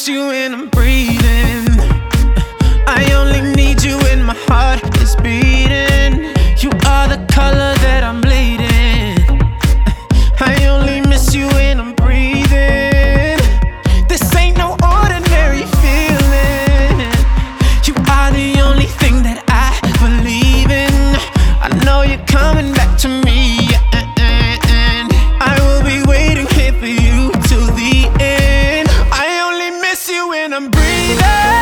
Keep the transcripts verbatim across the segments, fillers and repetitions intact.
miss you when I'm breathing. I only need you when my heart is beating. You are the color that I'm bleeding. I only miss you when I'm breathing. This ain't no ordinary feeling. You are the only thing that I believe in. I know you're coming back to me, and I will be waiting here for you till the end. I only miss you when I'm breathing.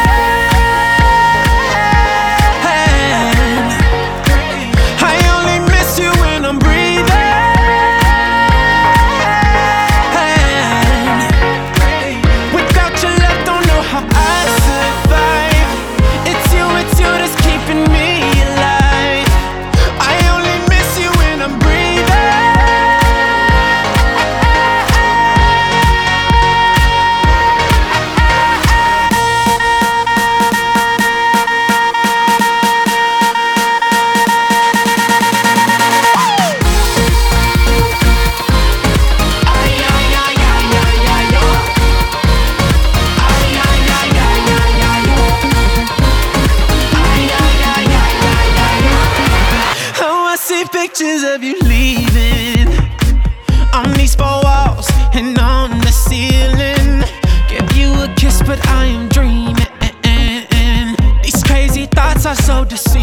Pictures of you leaving on these four walls and on the ceiling. Give you a kiss, but I am dreaming. These crazy thoughts are so deceiving.